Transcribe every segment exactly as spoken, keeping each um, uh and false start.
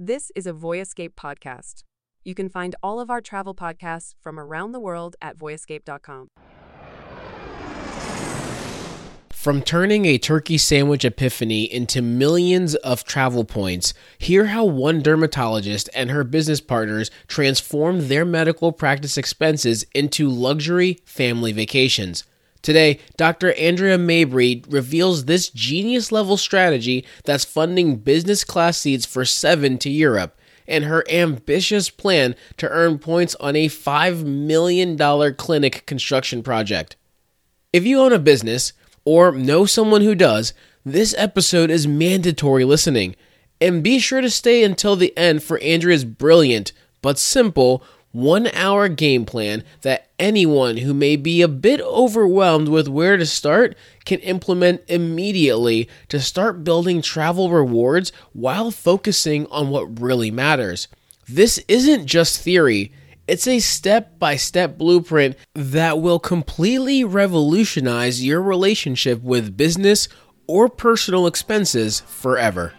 This is a Voyescape podcast. You can find all of our travel podcasts from around the world at voyescape dot com. From turning a turkey sandwich epiphany into millions of travel points, hear how one dermatologist and her business partners transformed their medical practice expenses into luxury family vacations. Today, Doctor Andrea Mabry reveals this genius-level strategy that's funding business class seats for seven to Europe, and her ambitious plan to earn points on a five million dollars clinic construction project. If you own a business, or know someone who does, this episode is mandatory listening. And be sure to stay until the end for Andrea's brilliant, but simple, one-hour game plan that anyone who may be a bit overwhelmed with where to start can implement immediately to start building travel rewards while focusing on what really matters. This isn't just theory. It's a step-by-step blueprint that will completely revolutionize your relationship with business or personal expenses forever.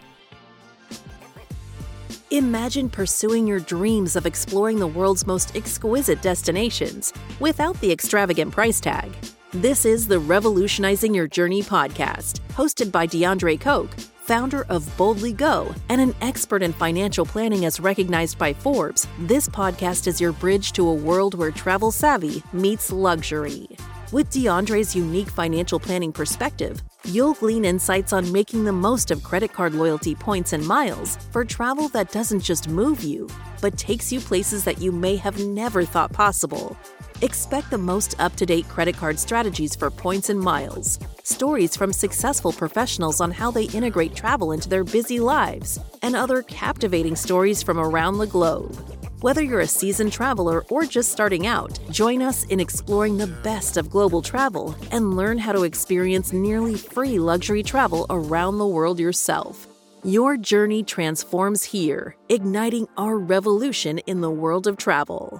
Imagine pursuing your dreams of exploring the world's most exquisite destinations without the extravagant price tag. This is the Revolutionizing Your Journey podcast, hosted by DeAndre Koch, founder of Boldly Go and an expert in financial planning as recognized by Forbes. This podcast is your bridge to a world where travel savvy meets luxury. With DeAndre's unique financial planning perspective, you'll glean insights on making the most of credit card loyalty points and miles for travel that doesn't just move you, but takes you places that you may have never thought possible. Expect the most up-to-date credit card strategies for points and miles, stories from successful professionals on how they integrate travel into their busy lives, and other captivating stories from around the globe. Whether you're a seasoned traveler or just starting out, join us in exploring the best of global travel and learn how to experience nearly free luxury travel around the world yourself. Your journey transforms here, igniting our revolution in the world of travel.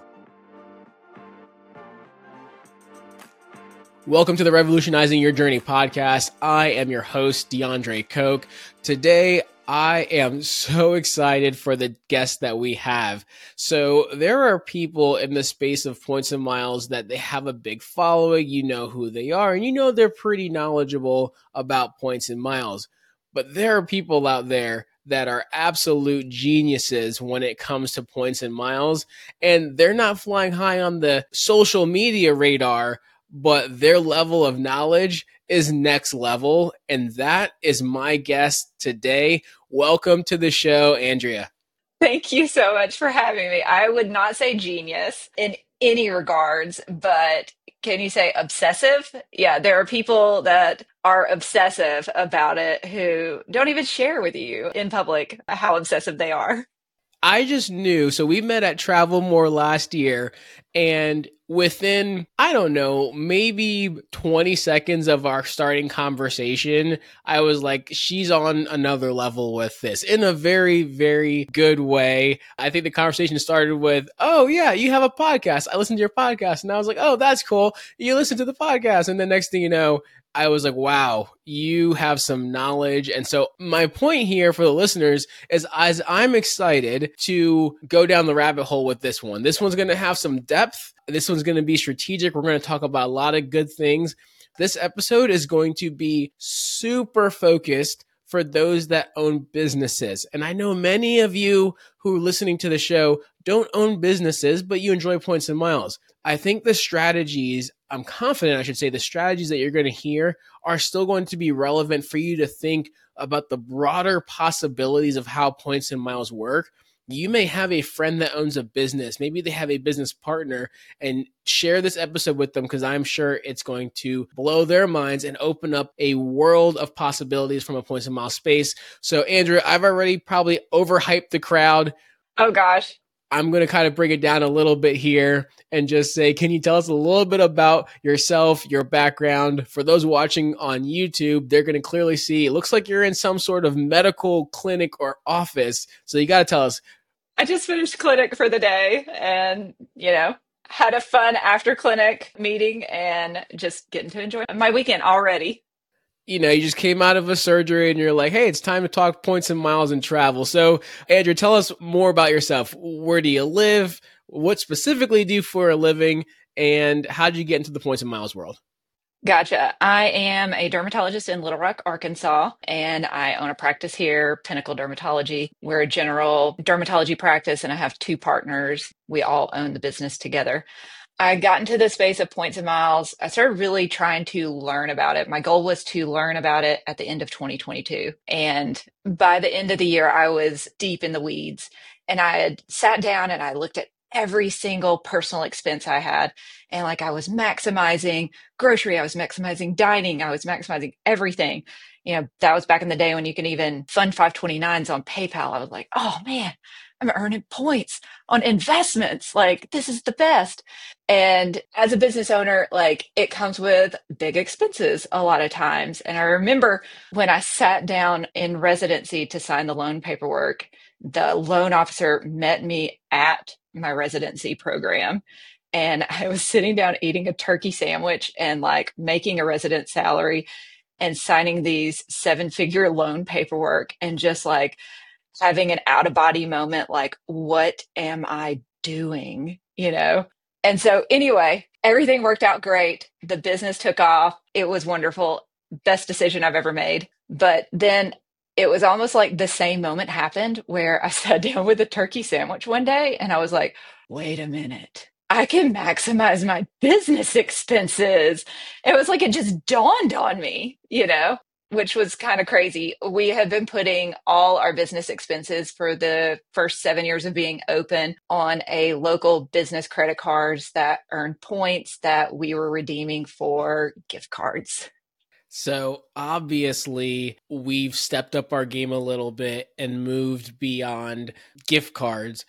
Welcome to the Revolutionizing Your Journey podcast. I am your host, DeAndre Koch. Today, I am so excited for the guest that we have. So there are people in the space of points and miles that they have a big following. You know who they are, and you know they're pretty knowledgeable about points and miles. But there are people out there that are absolute geniuses when it comes to points and miles, and they're not flying high on the social media radar, but their level of knowledge is next level. And that is my guest today. Welcome to the show, Andrea. Thank you so much for having me. I would not say genius in any regards, but can you say obsessive? Yeah, there are people that are obsessive about it who don't even share with you in public how obsessive they are. I just knew. So we met at Travel More last year, and within, I don't know, maybe twenty seconds of our starting conversation, I was like, she's on another level with this in a very, very good way. I think the conversation started with, oh yeah, you have a podcast. I listened to your podcast. And I was like, oh, that's cool. You listen to the podcast. And the next thing you know, I was like, wow, you have some knowledge. And so my point here for the listeners is as I'm excited to go down the rabbit hole with this one. This one's going to have some depth. This one's going to be strategic. We're going to talk about a lot of good things. This episode is going to be super focused for those that own businesses. And I know many of you who are listening to the show don't own businesses, but you enjoy points and miles. I think the strategies, I'm confident I should say, the strategies that you're going to hear are still going to be relevant for you to think about the broader possibilities of how points and miles work. You may have a friend that owns a business. Maybe they have a business partner, and share this episode with them because I'm sure it's going to blow their minds and open up a world of possibilities from a points and miles space. So Andrea, I've already probably overhyped the crowd. Oh gosh. I'm going to kind of bring it down a little bit here and just say, can you tell us a little bit about yourself, your background? For those watching on YouTube, they're going to clearly see, it looks like you're in some sort of medical clinic or office. So you got to tell us. I just finished clinic for the day and, you know, had a fun after clinic meeting and just getting to enjoy my weekend already. you know, you just came out of a surgery and you're like, hey, it's time to talk points and miles and travel. So, Andrew, tell us more about yourself. Where do you live? What specifically do you for a living? And how did you get into the points and miles world? Gotcha. I am a dermatologist in Little Rock, Arkansas, and I own a practice here, Pinnacle Dermatology. We're a general dermatology practice, and I have two partners. We all own the business together. I got into the space of points and miles. I started really trying to learn about it. My goal was to learn about it at the end of twenty twenty-two. And by the end of the year, I was deep in the weeds. And I had sat down and I looked at every single personal expense I had. And like I was maximizing grocery, I was maximizing dining, I was maximizing everything. You know, that was back in the day when you can even fund five twenty-nines on PayPal. I was like, oh man, I'm earning points on investments. Like, this is the best. And as a business owner, like it comes with big expenses a lot of times. And I remember when I sat down in residency to sign the loan paperwork, the loan officer met me at my residency program. And I was sitting down eating a turkey sandwich and like making a resident salary and signing these seven figure loan paperwork and just like having an out of body moment, like, what am I doing? You know? And so anyway, everything worked out great. The business took off. It was wonderful. Best decision I've ever made. But then it was almost like the same moment happened where I sat down with a turkey sandwich one day and I was like, wait a minute. I can maximize my business expenses. It was like it just dawned on me, you know, which was kind of crazy. We have been putting all our business expenses for the first seven years of being open on a local business credit cards that earned points that we were redeeming for gift cards. So obviously we've stepped up our game a little bit and moved beyond gift cards.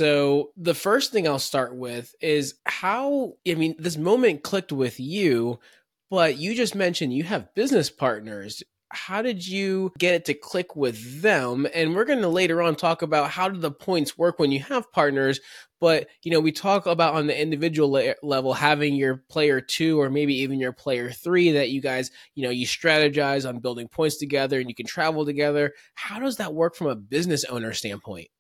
So the first thing I'll start with is how, I mean, this moment clicked with you, but you just mentioned you have business partners. How did you get it to click with them? And we're going to later on talk about how do the points work when you have partners. But, you know, we talk about on the individual la- level, having your player two or maybe even your player three that you guys, you know, you strategize on building points together and you can travel together. How does that work from a business owner standpoint?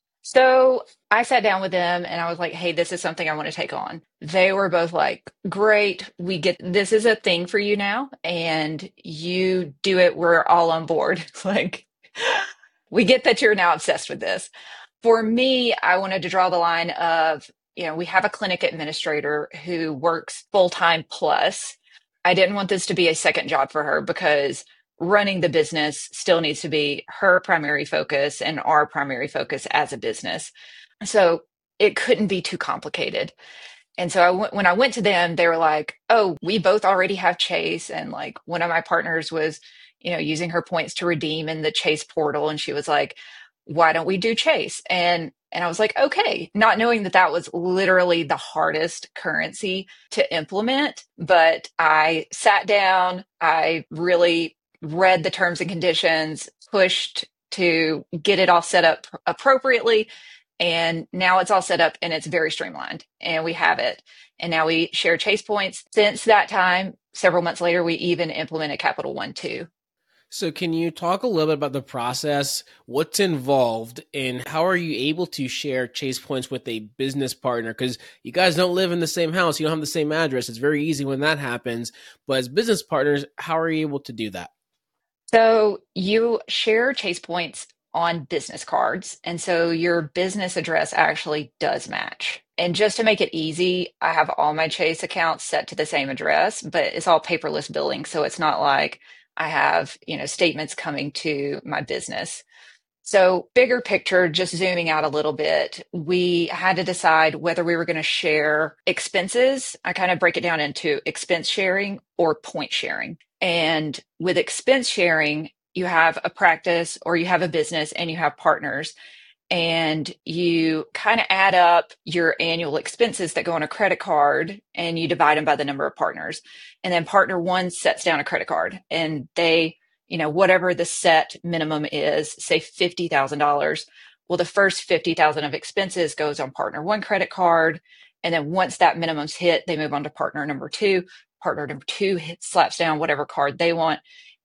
So I sat down with them and I was like, hey, this is something I want to take on. They were both like, great, we get, this is a thing for you now and you do it. We're all on board. Like, we get that you're now obsessed with this. For me, I wanted to draw the line of, you know, we have a clinic administrator who works full-time plus. I didn't want this to be a second job for her because running the business still needs to be her primary focus and our primary focus as a business. So it couldn't be too complicated. And so I w- when I went to them, they were like, oh, we both already have Chase. And like one of my partners was, you know, using her points to redeem in the Chase portal. And she was like, why don't we do Chase? And and I was like, okay, not knowing that that was literally the hardest currency to implement. But I sat down, I really read the terms and conditions, pushed to get it all set up appropriately. And now it's all set up and it's very streamlined and we have it. And now we share Chase points. Since that time, several months later, we even implemented Capital One too. So can you talk a little bit about the process, what's involved, and how are you able to share Chase points with a business partner? Because you guys don't live in the same house, you don't have the same address. It's very easy when that happens. But as business partners, how are you able to do that? So you share Chase points on business cards. And so your business address actually does match. And just to make it easy, I have all my Chase accounts set to the same address, but it's all paperless billing. So it's not like I have, you know, statements coming to my business. So bigger picture, just zooming out a little bit, we had to decide whether we were going to share expenses. I kind of break it down into expense sharing or point sharing. And with expense sharing, you have a practice or you have a business and you have partners and you kind of add up your annual expenses that go on a credit card and you divide them by the number of partners. And then partner one sets down a credit card and they, you know, whatever the set minimum is, say fifty thousand dollars. Well, the first fifty thousand dollars of expenses goes on partner one credit card. And then once that minimum's hit, they move on to partner number two. Partner number two hits, slaps down whatever card they want.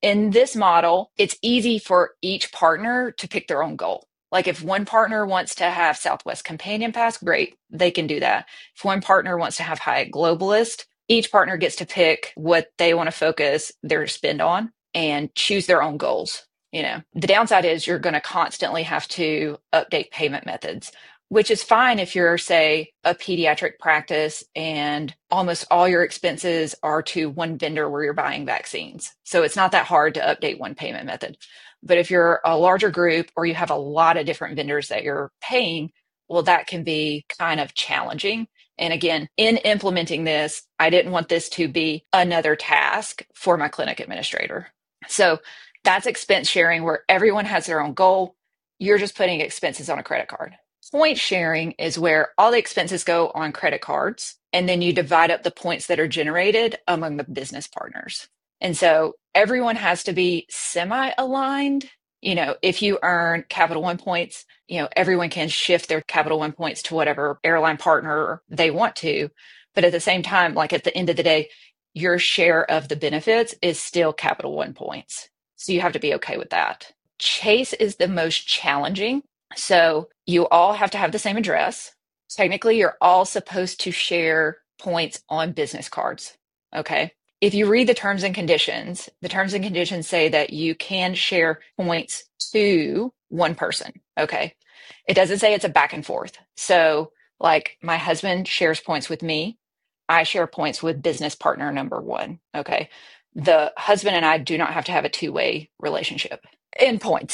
in this model, it's easy for each partner to pick their own goal. Like if one partner wants to have Southwest Companion Pass, great, they can do that. If one partner wants to have Hyatt Globalist, each partner gets to pick what they want to focus their spend on and choose their own goals. You know, the downside is you're going to constantly have to update payment methods, which is fine if you're, say, a pediatric practice and almost all your expenses are to one vendor where you're buying vaccines. So it's not that hard to update one payment method. But if you're a larger group or you have a lot of different vendors that you're paying, well, that can be kind of challenging. And again, in implementing this, I didn't want this to be another task for my clinic administrator. So that's expense sharing where everyone has their own goal. You're just putting expenses on a credit card. Point sharing is where all the expenses go on credit cards, and then you divide up the points that are generated among the business partners. And so everyone has to be semi-aligned. You know, if you earn Capital One points, you know, everyone can shift their Capital One points to whatever airline partner they want to. But at the same time, like at the end of the day, your share of the benefits is still Capital One points. So you have to be okay with that. Chase is the most challenging. So you all have to have the same address. Technically, you're all supposed to share points on business cards. Okay. If you read the terms and conditions, the terms and conditions say that you can share points to one person. Okay. It doesn't say it's a back and forth. So like my husband shares points with me. I share points with business partner number one. Okay. The husband and I do not have to have a two-way relationship in points.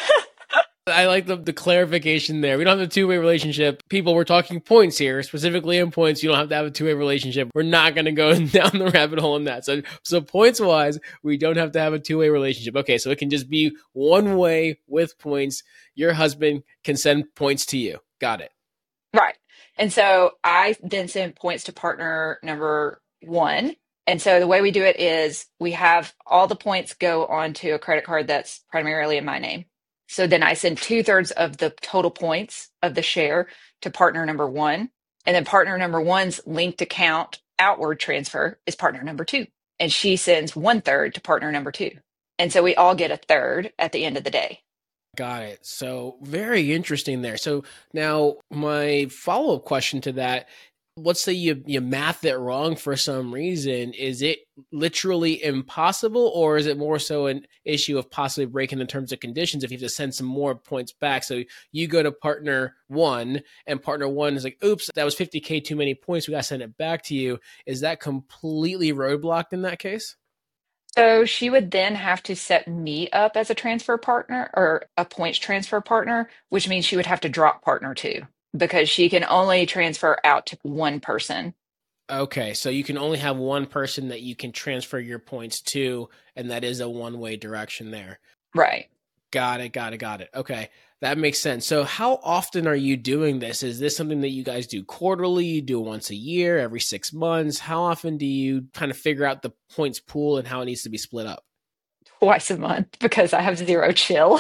I like the, the clarification there. We don't have a two-way relationship. People, we're talking points here, specifically in points. You don't have to have a two-way relationship. We're not going to go down the rabbit hole in that. So, so points-wise, we don't have to have a two-way relationship. Okay, so it can just be one way with points. Your husband can send points to you. Got it. Right. And so I then send points to partner number one. And so the way we do it is we have all the points go onto a credit card that's primarily in my name. So then I send two thirds of the total points of the share to partner number one. And then partner number one's linked account outward transfer is partner number two. And she sends one third to partner number two. And so we all get a third at the end of the day. Got it. So very interesting there. So now my follow-up question to that, let's say you, you math it wrong for some reason. Is it literally impossible, or is it more so an issue of possibly breaking the terms and conditions if you have to send some more points back? So you go to partner one and partner one is like, oops, that was fifty K too many points. We got to send it back to you. Is that completely roadblocked in that case? So she would then have to set me up as a transfer partner or a points transfer partner, which means she would have to drop partner two, because she can only transfer out to one person. Okay, so you can only have one person that you can transfer your points to, and that is a one-way direction there. Right. Got it, got it, got it. Okay, that makes sense. So how often are you doing this? Is this something that you guys do quarterly? You do once a year, every six months? How often do you kind of figure out the points pool and how it needs to be split up? Twice a month, because I have zero chill.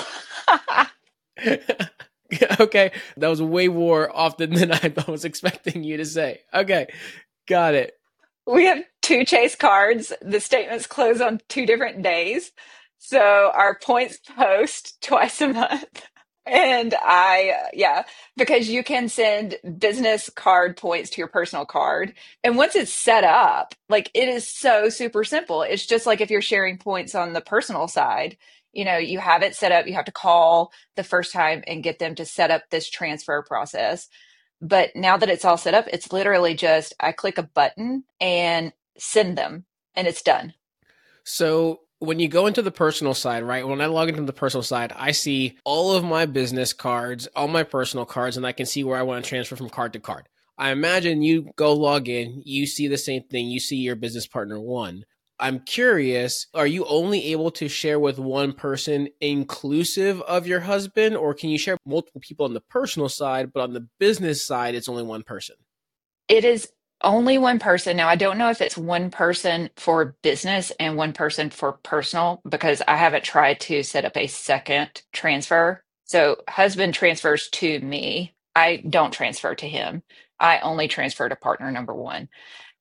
Okay, that was way more often than I was expecting you to say. Okay, got it. We have two Chase cards. The statements close on two different days. So our points post twice a month. And I, uh, yeah, because you can send business card points to your personal card. And once it's set up, like it is so super simple. It's just like if you're sharing points on the personal side, you know, you have it set up, you have to call the first time and get them to set up this transfer process. But now that it's all set up, it's literally just, I click a button and send them and it's done. So when you go into the personal side, right? When I log into the personal side, I see all of my business cards, all my personal cards, and I can see where I want to transfer from card to card. I imagine you go log in, you see the same thing, you see your business partner one. I'm curious, are you only able to share with one person inclusive of your husband, or can you share multiple people on the personal side, but on the business side, it's only one person? It is only one person. Now, I don't know if it's one person for business and one person for personal, because I haven't tried to set up a second transfer. So husband transfers to me. I don't transfer to him. I only transfer to partner number one.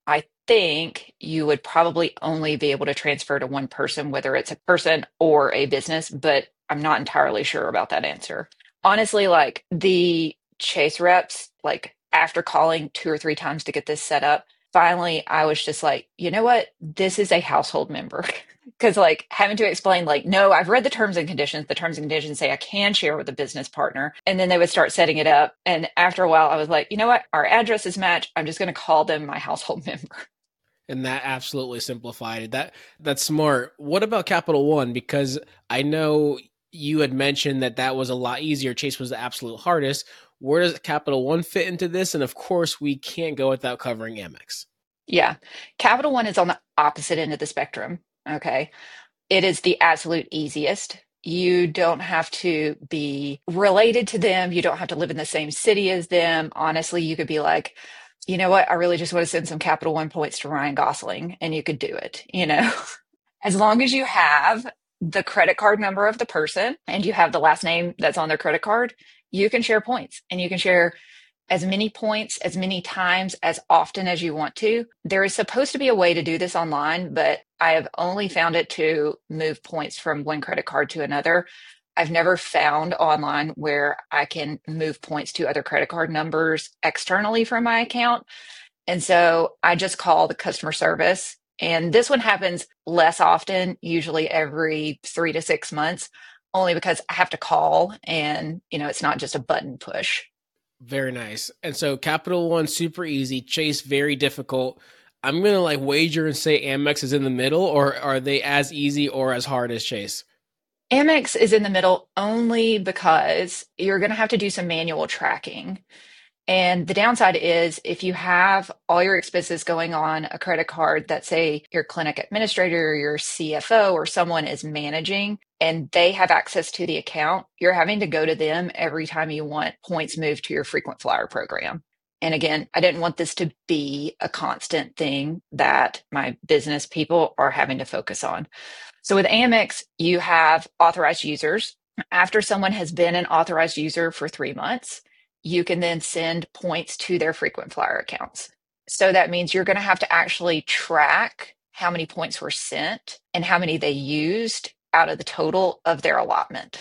I think you would probably only be able to transfer to one person, whether it's a person or a business, but I'm not entirely sure about that answer. Honestly, like the Chase reps, like after calling two or three times to get this set up, finally I was just like, you know what? This is a household member. Because like having to explain, like, no, I've read the terms and conditions. The terms and conditions say I can share with a business partner. And then they would start setting it up. And after a while, I was like, you know what? Our addresses match. I'm just going to call them my household member. And that absolutely simplified it. That that's smart. What about Capital One? Because I know you had mentioned that that was a lot easier. Chase was the absolute hardest. Where does Capital One fit into this? And of course, we can't go without covering Amex. Yeah. Capital One is on the opposite end of the spectrum. Okay. It is the absolute easiest. You don't have to be related to them. You don't have to live in the same city as them. Honestly, you could be like, you know what? I really just want to send some Capital One points to Ryan Gosling, and you could do it, you know, as long as you have the credit card number of the person and you have the last name that's on their credit card, you can share points, and you can share as many points, as many times, as often as you want to. There is supposed to be a way to do this online, but I have only found it to move points from one credit card to another. I've never found online where I can move points to other credit card numbers externally from my account. And so I just call the customer service. And this one happens less often, usually every three to six months, only because I have to call and, you know, it's not just a button push. Very nice. And so Capital One, super easy. Chase, very difficult. I'm going to like wager and say Amex is in the middle, or are they as easy or as hard as Chase? Amex is in the middle only because you're going to have to do some manual tracking. And the downside is if you have all your expenses going on a credit card that say your clinic administrator or your C F O or someone is managing and they have access to the account, you're having to go to them every time you want points moved to your frequent flyer program. And again, I didn't want this to be a constant thing that my business people are having to focus on. So with Amex, you have authorized users. After someone has been an authorized user for three months, you can then send points to their frequent flyer accounts. So that means you're going to have to actually track how many points were sent and how many they used out of the total of their allotment.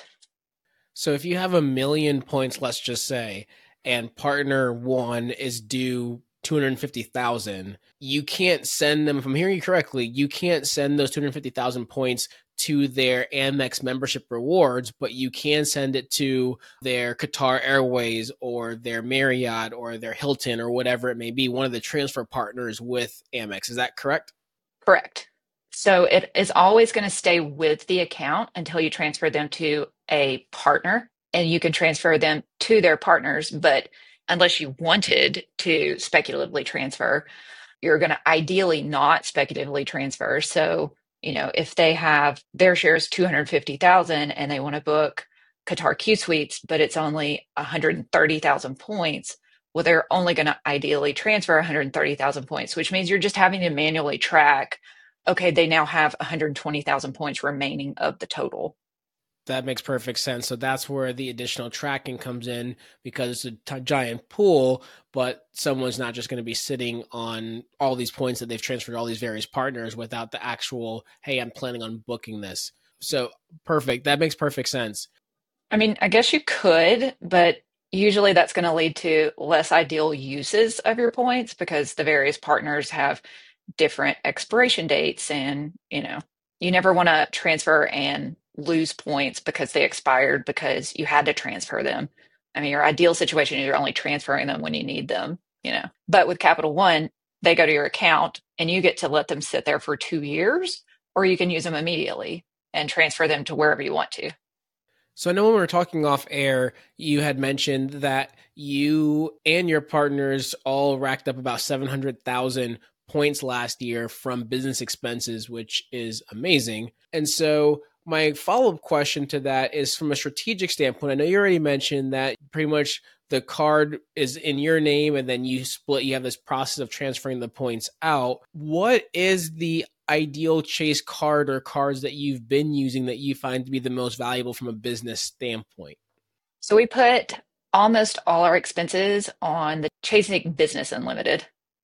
So if you have a million points, let's just say, and partner one is due two hundred fifty thousand, you can't send them, if I'm hearing you correctly, you can't send those two hundred fifty thousand points to their Amex membership rewards, but you can send it to their Qatar Airways or their Marriott or their Hilton or whatever it may be, one of the transfer partners with Amex. Is that correct? Correct. So it is always going to stay with the account until you transfer them to a partner, and you can transfer them to their partners. But unless you wanted to speculatively transfer, you're going to ideally not speculatively transfer. So, you know, if they have their shares two hundred fifty thousand and they want to book Qatar Q Suites, but it's only one hundred thirty thousand points, well, they're only going to ideally transfer one hundred thirty thousand points, which means you're just having to manually track, okay, they now have one hundred twenty thousand points remaining of the total. That makes perfect sense. So that's where the additional tracking comes in, because it's a t- giant pool, but someone's not just going to be sitting on all these points that they've transferred to all these various partners without the actual, hey, I'm planning on booking this. So perfect. That makes perfect sense. I mean, I guess you could, but usually that's going to lead to less ideal uses of your points because the various partners have different expiration dates, and, you know, you never want to transfer and lose points because they expired because you had to transfer them. I mean, your ideal situation is you're only transferring them when you need them, you know. But with Capital One, they go to your account and you get to let them sit there for two years, or you can use them immediately and transfer them to wherever you want to. So I know when we were talking off air, you had mentioned that you and your partners all racked up about seven hundred thousand points last year from business expenses, which is amazing. And so my follow-up question to that is from a strategic standpoint. I know you already mentioned that pretty much the card is in your name and then you split, you have this process of transferring the points out. What is the ideal Chase card or cards that you've been using that you find to be the most valuable from a business standpoint? So we put almost all our expenses on the Chase Business Unlimited.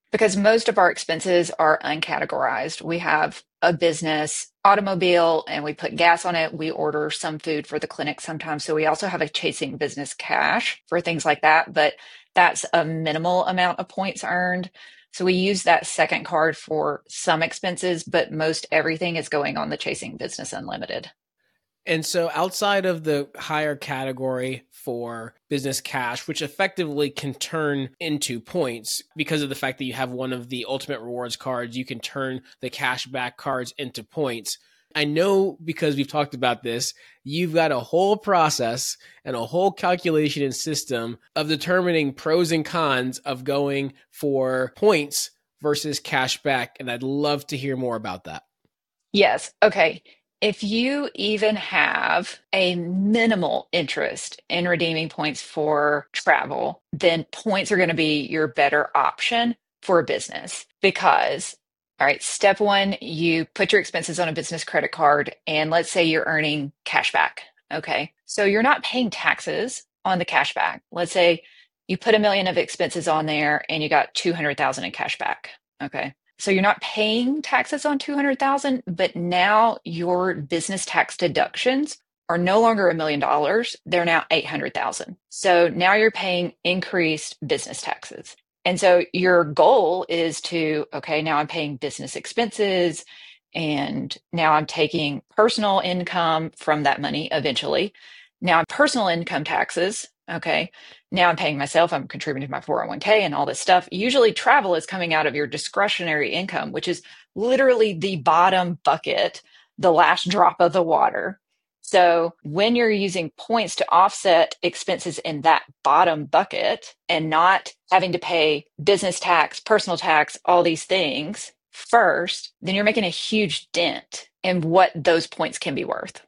Because most of our expenses are uncategorized. We have a business automobile and we put gas on it. We order some food for the clinic sometimes. So we also have a chasing business cash for things like that, but that's a minimal amount of points earned. So we use that second card for some expenses, but most everything is going on the Chasing Business Unlimited. And so outside of the higher category for business cash, which effectively can turn into points because of the fact that you have one of the ultimate rewards cards, you can turn the cash back cards into points. I know because we've talked about this, you've got a whole process and a whole calculation and system of determining pros and cons of going for points versus cash back. And I'd love to hear more about that. Yes. Okay. If you even have a minimal interest in redeeming points for travel, then points are going to be your better option for a business because, all right, step one, you put your expenses on a business credit card, and let's say you're earning cash back. Okay. So you're not paying taxes on the cash back. Let's say you put a million of expenses on there and you got two hundred thousand in cash back. Okay. So you're not paying taxes on two hundred thousand, but now your business tax deductions are no longer a million dollars. They're now eight hundred thousand. So now you're paying increased business taxes. And so your goal is to, okay, now I'm paying business expenses and now I'm taking personal income from that money eventually. Now I'm personal income taxes. Okay. Now I'm paying myself. I'm contributing to my four oh one k and all this stuff. Usually travel is coming out of your discretionary income, which is literally the bottom bucket, the last drop of the water. So when you're using points to offset expenses in that bottom bucket and not having to pay business tax, personal tax, all these things first, then you're making a huge dent in what those points can be worth.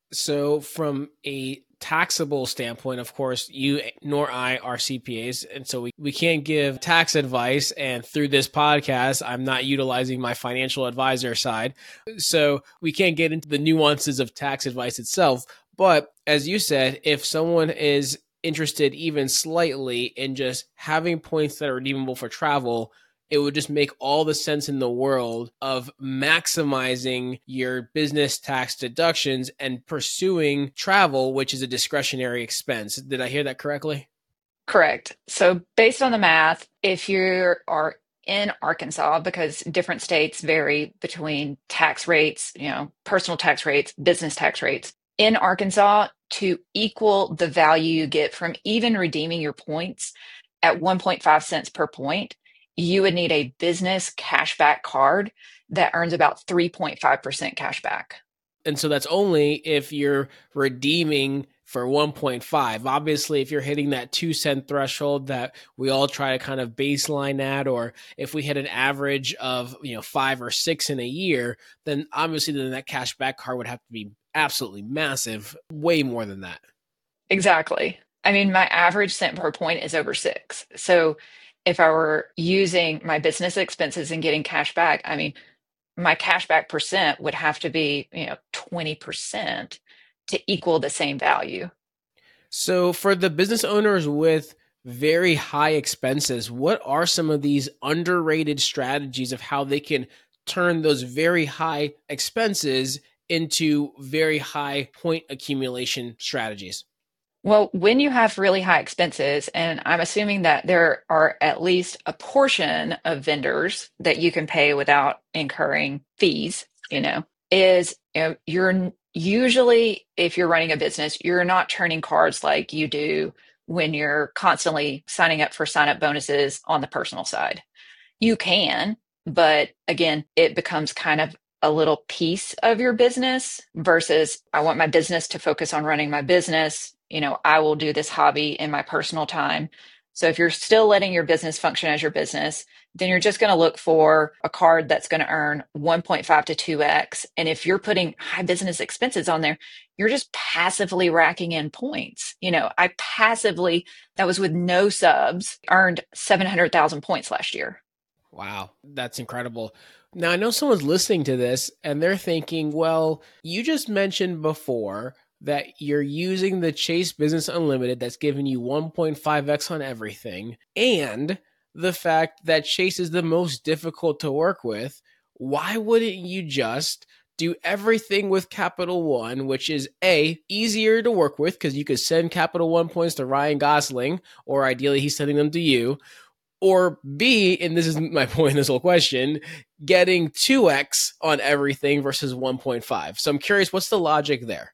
So from a taxable standpoint, of course, you nor I are C P As, and so we, we can't give tax advice. And through this podcast, I'm not utilizing my financial advisor side. So we can't get into the nuances of tax advice itself. But as you said, if someone is interested even slightly in just having points that are redeemable for travel, it would just make all the sense in the world of maximizing your business tax deductions and pursuing travel, which is a discretionary expense. Did I hear that correctly? Correct. So based on the math, if you are in Arkansas, because different states vary between tax rates, you know, personal tax rates, business tax rates. In Arkansas, to equal the value you get from even redeeming your points at one point five cents per point, you would need a business cashback card that earns about three point five percent cashback. And so that's only if you're redeeming for one point five. Obviously, if you're hitting that two cent threshold that we all try to kind of baseline at, or if we hit an average of, you know, five or six in a year, then obviously then that cashback card would have to be absolutely massive, way more than that. Exactly. I mean, my average cent per point is over six. So if I were using my business expenses and getting cash back, I mean, my cashback percent would have to be, you know, twenty percent to equal the same value. So for the business owners with very high expenses, what are some of these underrated strategies of how they can turn those very high expenses into very high point accumulation strategies? Well, when you have really high expenses, and I'm assuming that there are at least a portion of vendors that you can pay without incurring fees, you know, is, you know, you're usually, if you're running a business, you're not turning cards like you do when you're constantly signing up for sign up bonuses on the personal side. You can, but again, it becomes kind of a little piece of your business versus I want my business to focus on running my business. You know, I will do this hobby in my personal time. So if you're still letting your business function as your business, then you're just going to look for a card that's going to earn one point five to two x. And if you're putting high business expenses on there, you're just passively racking in points. You know, I passively, that was with no subs, earned seven hundred thousand points last year. Wow, that's incredible. Now, I know someone's listening to this and they're thinking, well, you just mentioned before that you're using the Chase Business Unlimited that's giving you one point five x on everything, and the fact that Chase is the most difficult to work with, why wouldn't you just do everything with Capital One, which is A, easier to work with because you could send Capital One points to Ryan Gosling, or ideally he's sending them to you, or B, and this is my point in this whole question, getting two X on everything versus one point five. So I'm curious, what's the logic there?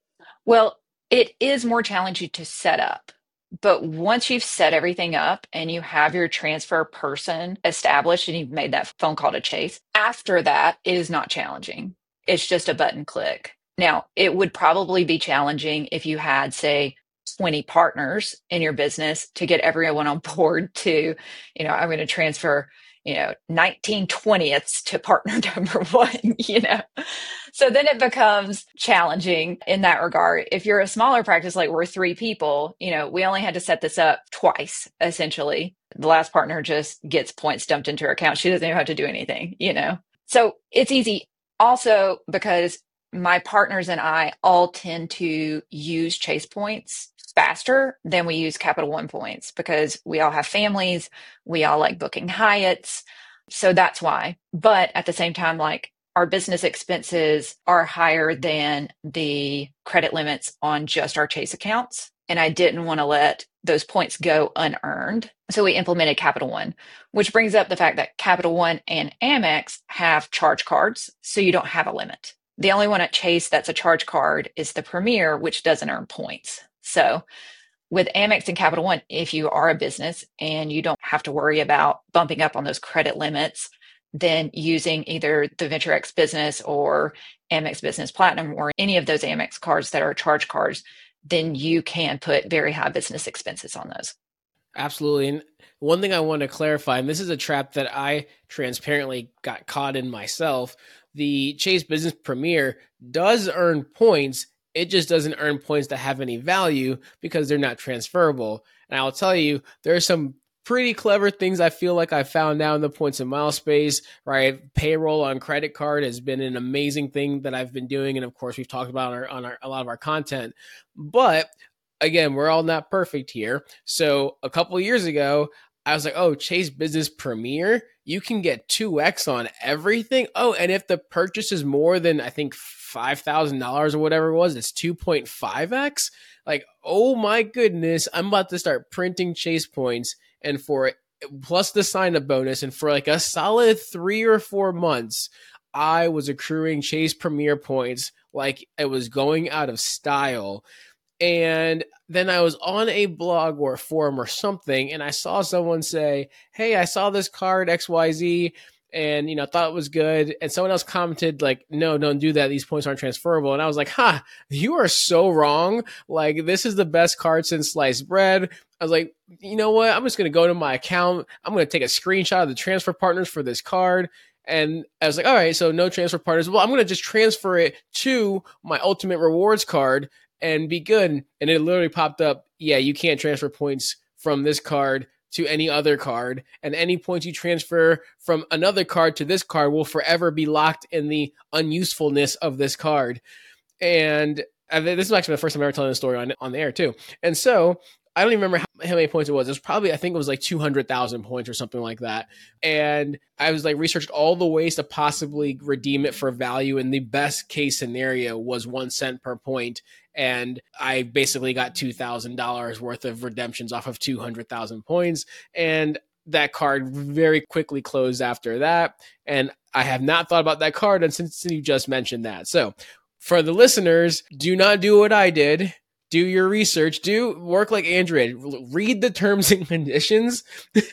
Well, it is more challenging to set up. But once you've set everything up and you have your transfer person established and you've made that phone call to Chase, after that, it is not challenging. It's just a button click. Now, it would probably be challenging if you had, say, twenty partners in your business to get everyone on board to, you know, I'm going to transfer, you know, nineteen twentieths to partner number one, you know. So then it becomes challenging in that regard. If you're a smaller practice, like we're three people, you know, we only had to set this up twice, essentially. The last partner just gets points dumped into her account. She doesn't even have to do anything, you know. So it's easy. Also, because my partners and I all tend to use Chase points faster than we use Capital One points because we all have families. We all like booking Hyatts. So that's why. But at the same time, like, our business expenses are higher than the credit limits on just our Chase accounts. And I didn't want to let those points go unearned. So we implemented Capital One, which brings up the fact that Capital One and Amex have charge cards. So you don't have a limit. The only one at Chase that's a charge card is the Premier, which doesn't earn points. So with Amex and Capital One, if you are a business and you don't have to worry about bumping up on those credit limits, then using either the VentureX Business or Amex Business Platinum or any of those Amex cards that are charge cards, then you can put very high business expenses on those. Absolutely. And one thing I want to clarify, and this is a trap that I transparently got caught in myself, the Chase Business Premier does earn points. It just doesn't earn points that have any value because they're not transferable. And I'll tell you, there are some pretty clever things I feel like I found out in the points and mile space, right? Payroll on credit card has been an amazing thing that I've been doing. And of course, we've talked about on, our, on our, a lot of our content. But again, we're all not perfect here. So a couple of years ago, I was like, oh, Chase Business Premier, you can get two X on everything. Oh, and if the purchase is more than, I think, five thousand dollars or whatever it was, it's two point five X. Like, oh my goodness, I'm about to start printing Chase points. And for plus the sign-up bonus, and for like a solid three or four months, I was accruing Chase Premier points like it was going out of style. And then I was on a blog or a forum or something, and I saw someone say, hey, I saw this card X Y Z, and, you know, thought it was good. And someone else commented like, no, don't do that. These points aren't transferable. And I was like, ha, huh, you are so wrong. Like, this is the best card since sliced bread. I was like, you know what? I'm just going to go to my account. I'm going to take a screenshot of the transfer partners for this card. And I was like, all right, so no transfer partners. Well, I'm going to just transfer it to my Ultimate Rewards card and be good. And it literally popped up, yeah, you can't transfer points from this card to any other card, and any points you transfer from another card to this card will forever be locked in the unusefulness of this card. And this is actually the first time I'm ever telling this story on, on the air too. And so I don't even remember how, how many points it was. It was probably, I think it was like two hundred thousand points or something like that. And I was like researched all the ways to possibly redeem it for value. And the best case scenario was one cent per point. And I basically got two thousand dollars worth of redemptions off of two hundred thousand points. And that card very quickly closed after that. And I have not thought about that card and since you just mentioned that. So for the listeners, do not do what I did. Do your research. Do work like Andrea. Read the terms and conditions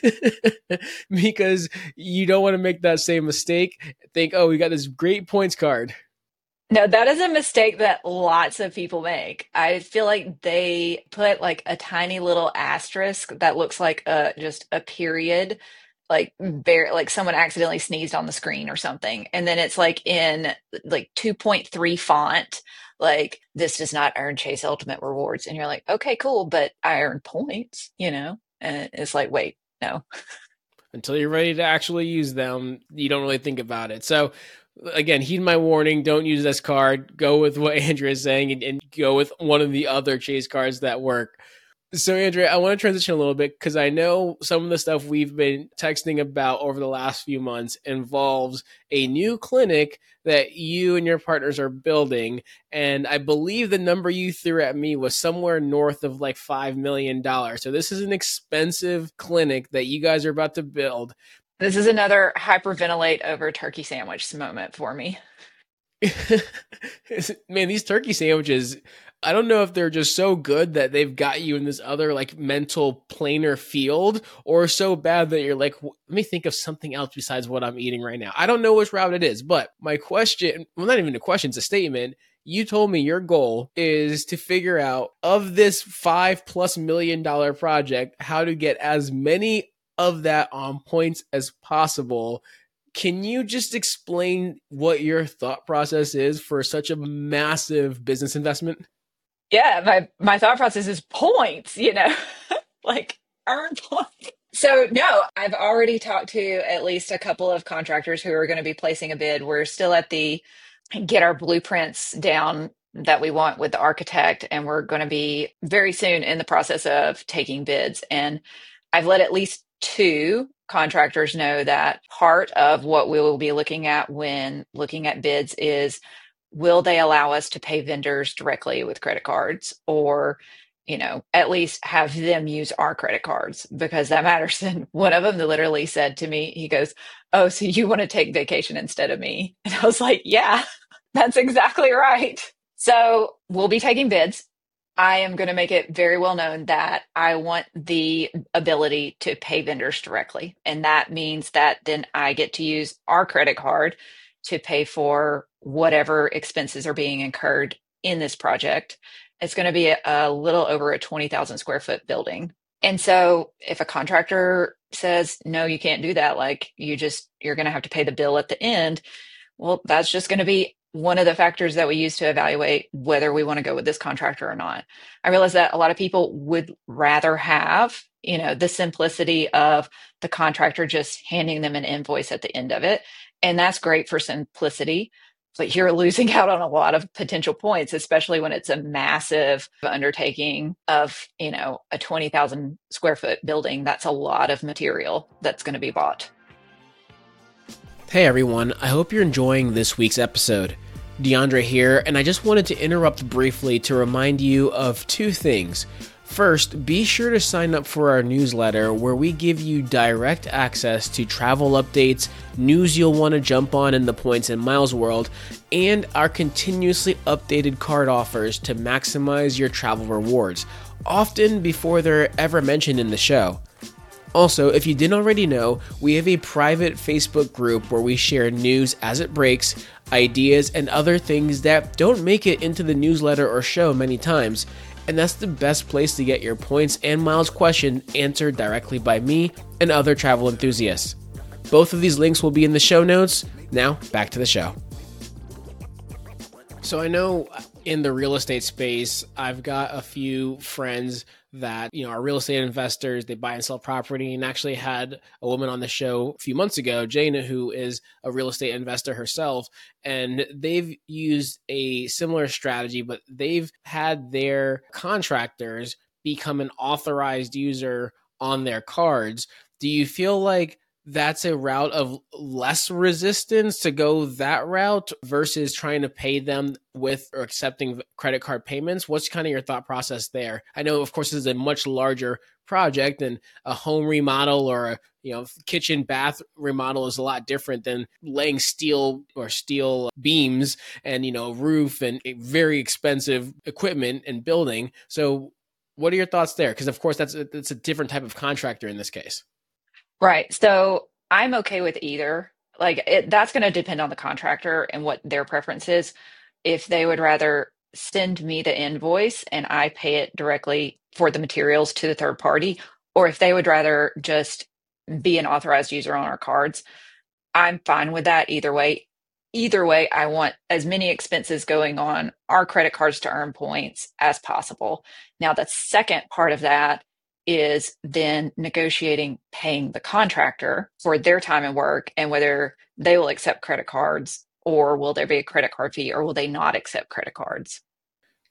because you don't want to make that same mistake. Think, oh, we got this great points card. No, that is a mistake that lots of people make. I feel like they put like a tiny little asterisk that looks like a just a period, like very like someone accidentally sneezed on the screen or something, and then it's like in like two point three font, like this does not earn Chase Ultimate Rewards, and you're like, okay, cool, but I earn points, you know? And it's like, wait, no. Until you're ready to actually use them, you don't really think about it. So. Again, heed my warning. Don't use this card. Go with what Andrea is saying and, and go with one of the other Chase cards that work. So, Andrea, I want to transition a little bit because I know some of the stuff we've been texting about over the last few months involves a new clinic that you and your partners are building. And I believe the number you threw at me was somewhere north of like five million dollars. So this is an expensive clinic that you guys are about to build. This is another hyperventilate over turkey sandwich moment for me. Man, these turkey sandwiches, I don't know if they're just so good that they've got you in this other like mental planar field, or so bad that you're like, let me think of something else besides what I'm eating right now. I don't know which route it is, but my question, well, not even a question, it's a statement. You told me your goal is to figure out of this five plus million dollar project, how to get as many of that on points as possible. Can you just explain what your thought process is for such a massive business investment? Yeah, my, my thought process is points, you know, like earn points. So no, I've already talked to at least a couple of contractors who are going to be placing a bid. We're still at the get our blueprints down that we want with the architect, and we're going to be very soon in the process of taking bids. And I've let at least two contractors know that part of what we will be looking at when looking at bids is, will they allow us to pay vendors directly with credit cards, or, you know, at least have them use our credit cards, because that matters. And one of them literally said to me, he goes, "Oh, so you want to take vacation instead of me?" And I was like, yeah, that's exactly right. So we'll be taking bids. I am going to make it very well known that I want the ability to pay vendors directly. And that means that then I get to use our credit card to pay for whatever expenses are being incurred in this project. It's going to be a, a little over a twenty thousand square foot building. And so if a contractor says, no, you can't do that, like you just, you're going to have to pay the bill at the end. Well, that's just going to be one of the factors that we use to evaluate whether we want to go with this contractor or not. I realize that a lot of people would rather have, you know, the simplicity of the contractor just handing them an invoice at the end of it. And that's great for simplicity, but you're losing out on a lot of potential points, especially when it's a massive undertaking of, you know, a twenty thousand square foot building. That's a lot of material that's going to be bought. Hey everyone, I hope you're enjoying this week's episode. DeAndre here, and I just wanted to interrupt briefly to remind you of two things. First, be sure to sign up for our newsletter where we give you direct access to travel updates, news you'll want to jump on in the points and miles world, and our continuously updated card offers to maximize your travel rewards, often before they're ever mentioned in the show. Also, if you didn't already know, we have a private Facebook group where we share news as it breaks, ideas, and other things that don't make it into the newsletter or show many times. And that's the best place to get your points and miles question answered directly by me and other travel enthusiasts. Both of these links will be in the show notes. Now, back to the show. So I know in the real estate space, I've got a few friends that, you know, are real estate investors. They buy and sell property, and actually had a woman on the show a few months ago, Jana, who is a real estate investor herself. And they've used a similar strategy, but they've had their contractors become an authorized user on their cards. Do you feel like that's a route of less resistance to go that route versus trying to pay them with or accepting credit card payments? What's kind of your thought process there? I know, of course, this is a much larger project, and a home remodel or a, you know, kitchen bath remodel is a lot different than laying steel or steel beams and, you know, roof and very expensive equipment and building. So what are your thoughts there? Because of course that's a, that's a different type of contractor in this case. Right. So I'm okay with either. Like it, that's going to depend on the contractor and what their preference is. If they would rather send me the invoice and I pay it directly for the materials to the third party, or if they would rather just be an authorized user on our cards, I'm fine with that either way. Either way, I want as many expenses going on our credit cards to earn points as possible. Now, the second part of that is then negotiating paying the contractor for their time and work, and whether they will accept credit cards, or will there be a credit card fee, or will they not accept credit cards?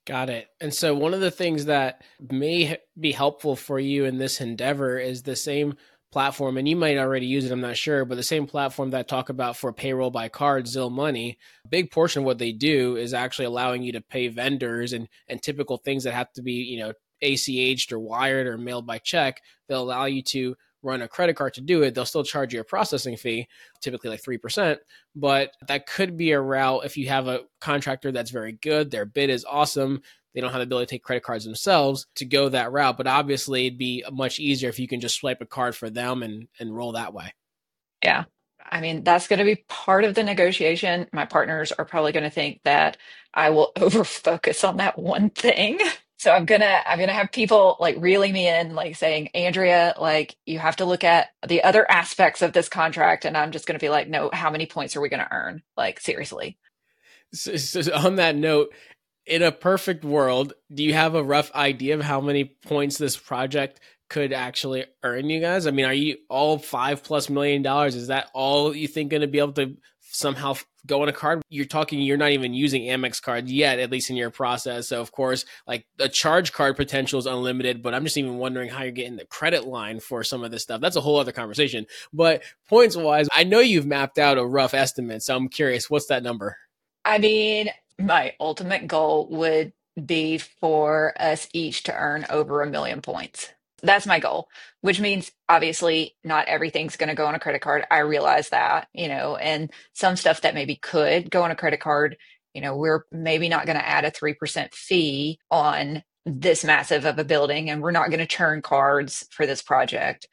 Got it. And so one of the things that may be helpful for you in this endeavor is the same platform, and you might already use it, I'm not sure, but the same platform that I talk about for payroll by card, Zill Money. A big portion of what they do is actually allowing you to pay vendors and, and typical things that have to be, you know, A C H'd or wired or mailed by check. They'll allow you to run a credit card to do it. They'll still charge you a processing fee, typically like three percent, but that could be a route if you have a contractor that's very good, their bid is awesome, they don't have the ability to take credit cards themselves, to go that route. But obviously it'd be much easier if you can just swipe a card for them and, and roll that way. Yeah. I mean, that's going to be part of the negotiation. My partners are probably going to think that I will over focus on that one thing. So I'm going to, I'm going to have people like reeling me in, like saying, Andrea, like you have to look at the other aspects of this contract. And I'm just going to be like, no, how many points are we going to earn? Like, seriously. So, so on that note, in a perfect world, do you have a rough idea of how many points this project could actually earn you guys? I mean, are you all five plus million dollars? Is that all you think going to be able to somehow go on a card? You're talking, you're not even using Amex cards yet, at least in your process. So of course, like the charge card potential is unlimited, but I'm just even wondering how you're getting the credit line for some of this stuff. That's a whole other conversation. But points wise, I know you've mapped out a rough estimate. So I'm curious, what's that number? I mean, my ultimate goal would be for us each to earn over a million points. That's my goal, which means obviously not everything's going to go on a credit card. I realize that, you know, and some stuff that maybe could go on a credit card, you know, we're maybe not going to add a three percent fee on this massive of a building, and we're not going to churn cards for this project.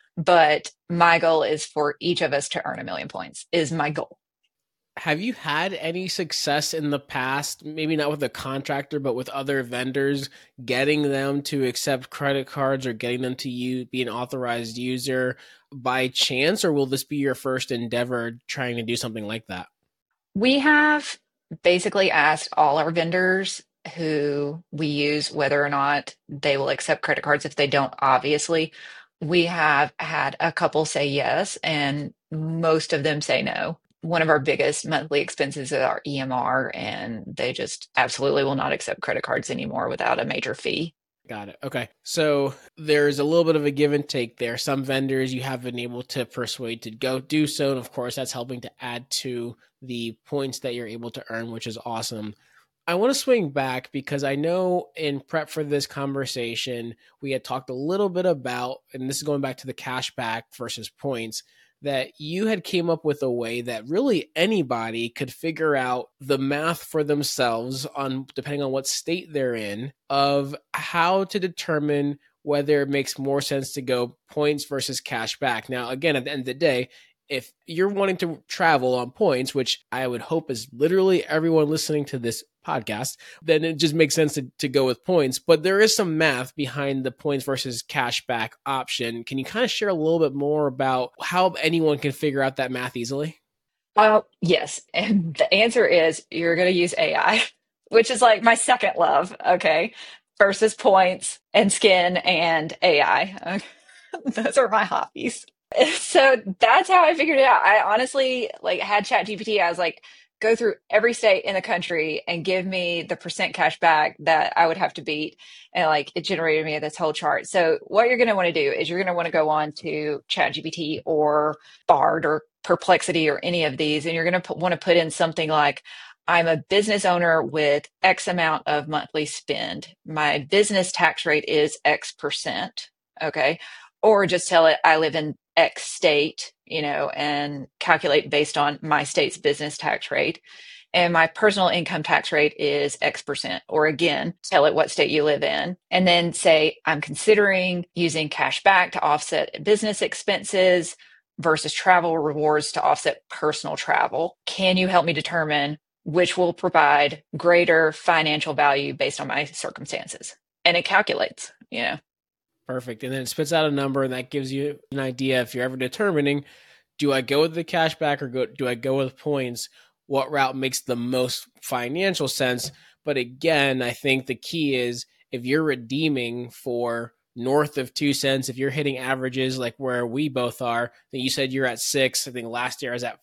But my goal is for each of us to earn a million points is my goal. Have you had any success in the past, maybe not with a contractor, but with other vendors, getting them to accept credit cards or getting them to use, be an authorized user by chance, or will this be your first endeavor trying to do something like that? We have basically asked all our vendors who we use whether or not they will accept credit cards. If they don't, obviously, we have had a couple say yes, and most of them say no. One of our biggest monthly expenses is our E M R, and they just absolutely will not accept credit cards anymore without a major fee. Got it. Okay. So there's a little bit of a give and take there. Some vendors you have been able to persuade to go do so. And of course, that's helping to add to the points that you're able to earn, which is awesome. I want to swing back because I know in prep for this conversation, we had talked a little bit about, and this is going back to the cash back versus points, that you had came up with a way that really anybody could figure out the math for themselves on, depending on what state they're in, of how to determine whether it makes more sense to go points versus cash back. Now, again, at the end of the day, if you're wanting to travel on points, which I would hope is literally everyone listening to this podcast, then it just makes sense to, to go with points. But there is some math behind the points versus cash back option. Can you kind of share a little bit more about how anyone can figure out that math easily? Well, yes. And the answer is you're going to use A I, which is like my second love. Okay. Versus points and skin and A I. Those are my hobbies. So that's how I figured it out. I honestly like had ChatGPT. I was like, go through every state in the country and give me the percent cash back that I would have to beat. And like it generated me this whole chart. So what you're going to want to do is you're going to want to go on to ChatGPT or Bard or Perplexity or any of these. And you're going to want to put in something like, I'm a business owner with X amount of monthly spend. My business tax rate is X percent. Okay. Or just tell it I live in X state, you know, and calculate based on my state's business tax rate. And my personal income tax rate is X percent. Or again, tell it what state you live in. And then say, I'm considering using cash back to offset business expenses versus travel rewards to offset personal travel. Can you help me determine which will provide greater financial value based on my circumstances? And it calculates, you know. Perfect. And then it spits out a number, and that gives you an idea if you're ever determining, do I go with the cash back or go, do I go with points? What route makes the most financial sense? But again, I think the key is if you're redeeming for north of two cents, if you're hitting averages like where we both are, then you said you're at six. I think last year I was at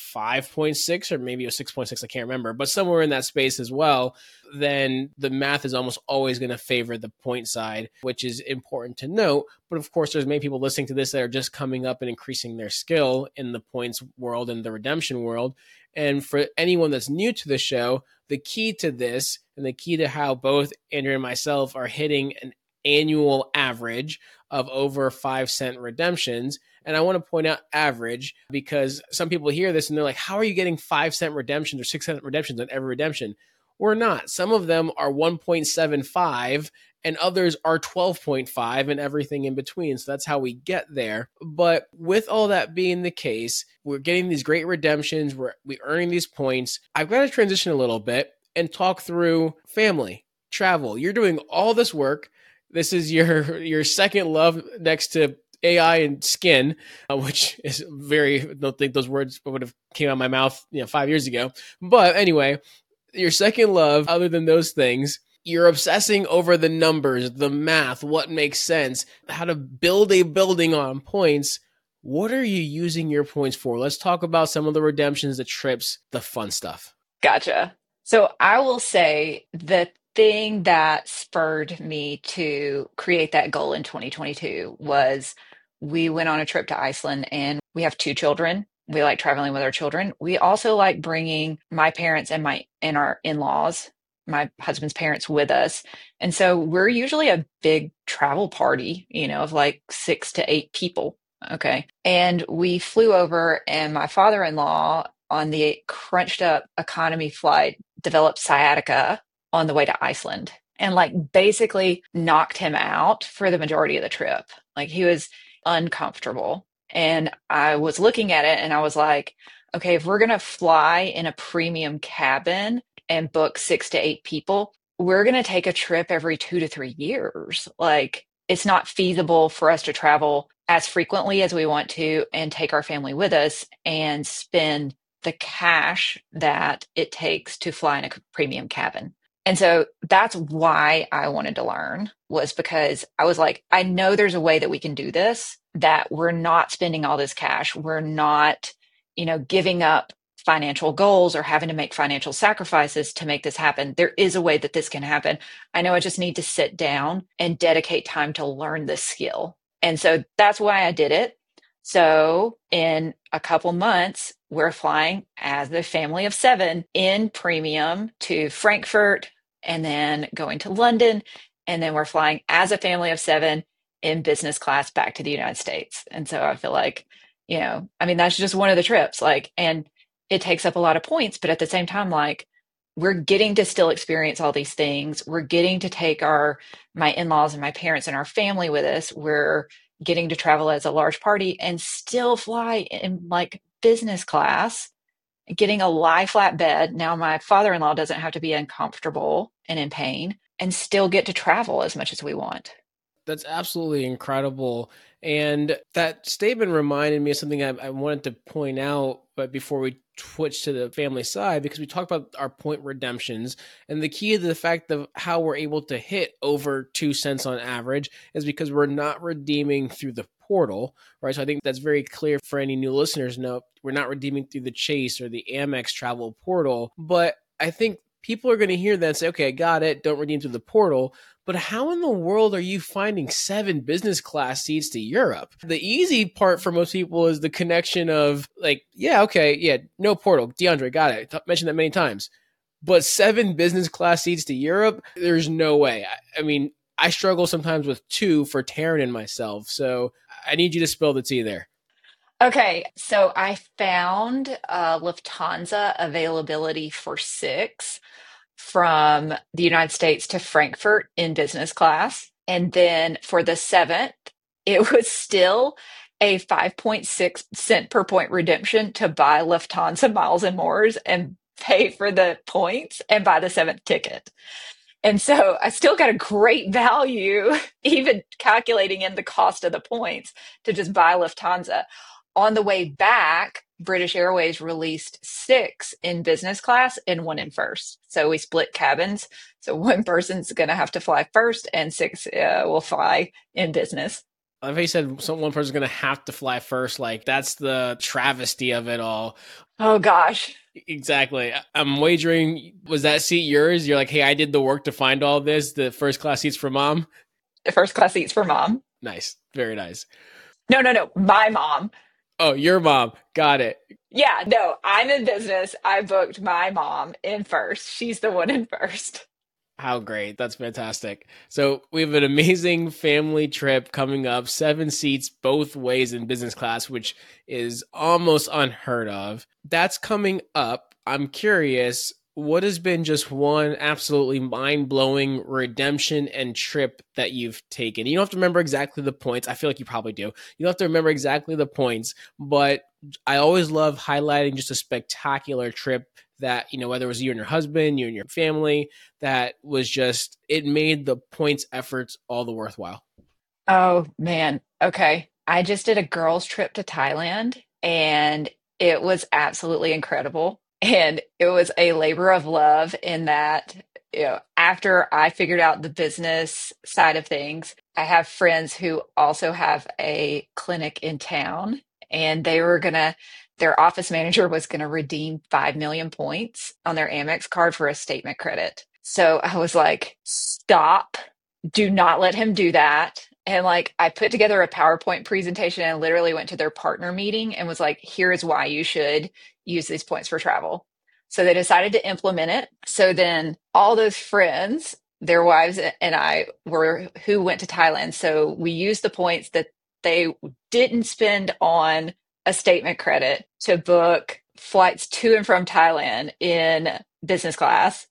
five point six or maybe it was six point six, I can't remember, but somewhere in that space as well, then the math is almost always going to favor the point side, which is important to note. But of course, there's many people listening to this that are just coming up and increasing their skill in the points world and the redemption world. And for anyone that's new to the show, the key to this and the key to how both Andrea and myself are hitting an annual average of over five cent redemptions. And I want to point out average because some people hear this and they're like, how are you getting five cent redemptions or six cent redemptions on every redemption? We're not. Some of them are one point seven five and others are twelve point five and everything in between. So that's how we get there. But with all that being the case, we're getting these great redemptions. We're we earning these points. I've got to transition a little bit and talk through family, travel. You're doing all this work. This is your your second love next to A I and skin, uh, which is very, I don't think those words would have came out of my mouth, you know, five years ago. But anyway, your second love, other than those things, you're obsessing over the numbers, the math, what makes sense, how to build a building on points. What are you using your points for? Let's talk about some of the redemptions, the trips, the fun stuff. Gotcha. So I will say the thing that spurred me to create that goal in twenty twenty-two was we went on a trip to Iceland and we have two children. We like traveling with our children. We also like bringing my parents and my and our in-laws, my husband's parents with us. And so we're usually a big travel party, you know, of like six to eight people. Okay. And we flew over and my father-in-law on the crunched up economy flight developed sciatica on the way to Iceland and like basically knocked him out for the majority of the trip. Like he was uncomfortable. And I was looking at it and I was like, okay, if we're going to fly in a premium cabin and book six to eight people, we're going to take a trip every two to three years. Like it's not feasible for us to travel as frequently as we want to and take our family with us and spend the cash that it takes to fly in a premium cabin. And so that's why I wanted to learn, was because I was like, I know there's a way that we can do this, that we're not spending all this cash. We're not, you know, giving up financial goals or having to make financial sacrifices to make this happen. There is a way that this can happen. I know I just need to sit down and dedicate time to learn this skill. And so that's why I did it. So in a couple months, we're flying as a family of seven in premium to Frankfurt and then going to London. And then we're flying as a family of seven in business class back to the United States. And so I feel like, you know, I mean, that's just one of the trips, like, and it takes up a lot of points, but at the same time, like, we're getting to still experience all these things. We're getting to take our, my in-laws and my parents and our family with us. We're getting to travel as a large party and still fly in like business class, getting a lie flat bed. Now my father-in-law doesn't have to be uncomfortable and in pain and still get to travel as much as we want. That's absolutely incredible. And that statement reminded me of something I, I wanted to point out, but before we switch to the family side, because we talked about our point redemptions, and the key to the fact of how we're able to hit over two cents on average is because we're not redeeming through the portal, right? So I think that's very clear for any new listeners. No, we're not redeeming through the Chase or the Amex travel portal, but I think people are going to hear that and say, okay, I got it. Don't redeem through the portal. But how in the world are you finding seven business class seats to Europe? The easy part for most people is the connection of like, yeah, okay, yeah, no portal. DeAndre, got it. I mentioned that many times. But seven business class seats to Europe, there's no way. I, I mean, I struggle sometimes with two for Taryn and myself. So I need you to spill the tea there. Okay, so I found uh, Lufthansa availability for six from the United States to Frankfurt in business class. And then for the seventh, it was still a five point six cent per point redemption to buy Lufthansa Miles and Mores and pay for the points and buy the seventh ticket. And so I still got a great value, even calculating in the cost of the points to just buy Lufthansa. On the way back, British Airways released six in business class and one in first. So we split cabins. So one person's going to have to fly first and six uh, will fly in business. I love how you said some, one person's going to have to fly first. Like, that's the travesty of it all. Oh, gosh. Exactly. I'm wagering, was that seat yours? You're like, hey, I did the work to find all this. The first class seats for mom? The first class seats for mom. Nice. Very nice. No, no, no. My mom. Oh, your mom. Got it. Yeah, no, I'm in business. I booked my mom in first. She's the one in first. How great. That's fantastic. So we have an amazing family trip coming up, seven seats both ways in business class, which is almost unheard of. That's coming up. I'm curious, what has been just one absolutely mind-blowing redemption and trip that you've taken? You don't have to remember exactly the points. I feel like you probably do. You don't have to remember exactly the points, but I always love highlighting just a spectacular trip that, you know, whether it was you and your husband, you and your family, that was just, it made the points efforts all the worthwhile. Oh, man. Okay. I just did a girls' trip to Thailand, and it was absolutely incredible. And it was a labor of love in that, you know, after I figured out the business side of things, I have friends who also have a clinic in town, and they were going to, their office manager was going to redeem five million points on their Amex card for a statement credit. So I was like, stop, do not let him do that. And like, I put together a PowerPoint presentation and literally went to their partner meeting and was like, here is why you should use these points for travel. So they decided to implement it. So then all those friends, their wives and I were who went to Thailand. So we used the points that they didn't spend on a statement credit to book flights to and from Thailand in business class,